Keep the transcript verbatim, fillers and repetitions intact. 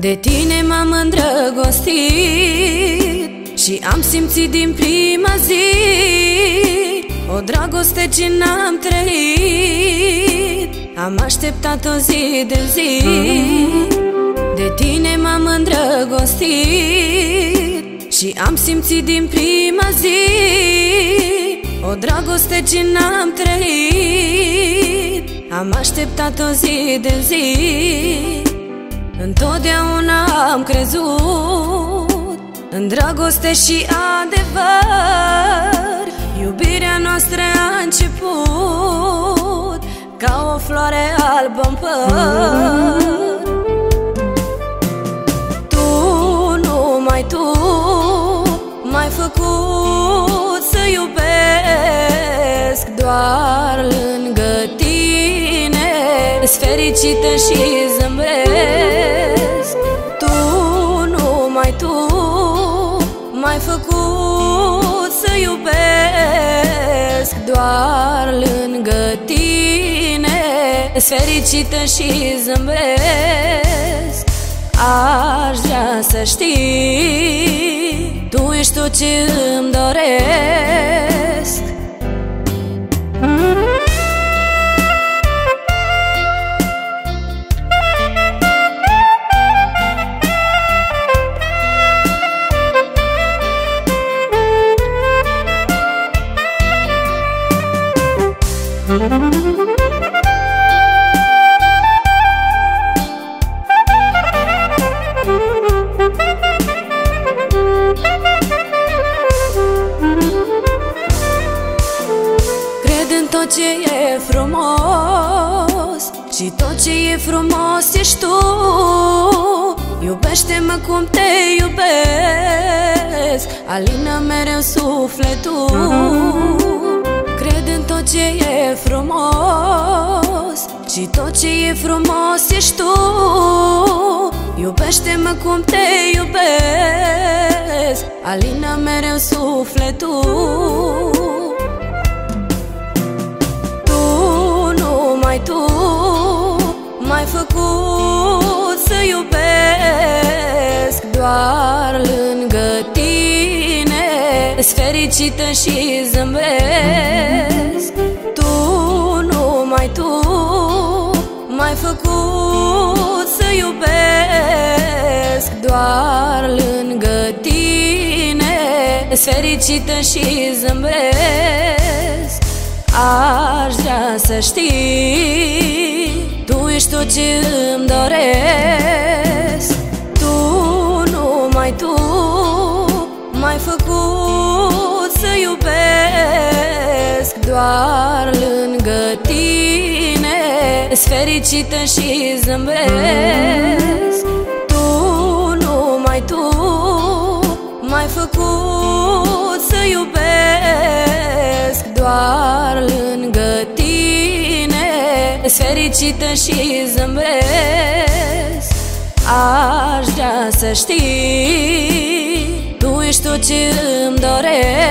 De tine m-am îndrăgostit și am simțit din prima zi o dragoste ce n-am trăit. Am așteptat o zi de zi. De tine m-am îndrăgostit și am simțit din prima zi o dragoste ce n-am trăit. Am așteptat o zi de zi. Întotdeauna am crezut în dragoste și adevăr. Iubirea noastră a început ca o floare albă-n păr. Tu, numai tu, m-ai făcut să iubesc. Doar lângă tine ești fericită și zâmbesc. Tu, numai tu, m-ai făcut să iubesc. Doar lângă tine ești fericită și zâmbesc. Aș vrea să știi, tu ești tot ce îmi doresc. Cred în tot ce e frumos și tot ce e frumos ești tu. Iubește-mă cum te iubesc, alină mereu sufletul. Cred în tot ce e frumos și tot ce e frumos ești tu. Iubește-mă cum te iubesc, alină mereu sufletul. Tu, numai tu, m-ai făcut să iubesc. Doar lângă tine ești fericită și zâmbesc. Tu, numai tu, m-ai făcut să iubesc. Doar lângă tine ești fericită și zâmbesc. Aș vrea să știi, tu ești tot ce îmi doresc. Tu, numai tu, m-ai făcut să iubesc. Doar lângă tine ești fericită și zâmbesc. Tu, numai tu, m-ai făcut să iubesc. Doar lângă tine ești fericită și zâmbesc. Aș vrea să știi, tu ești tot ce îmi doresc.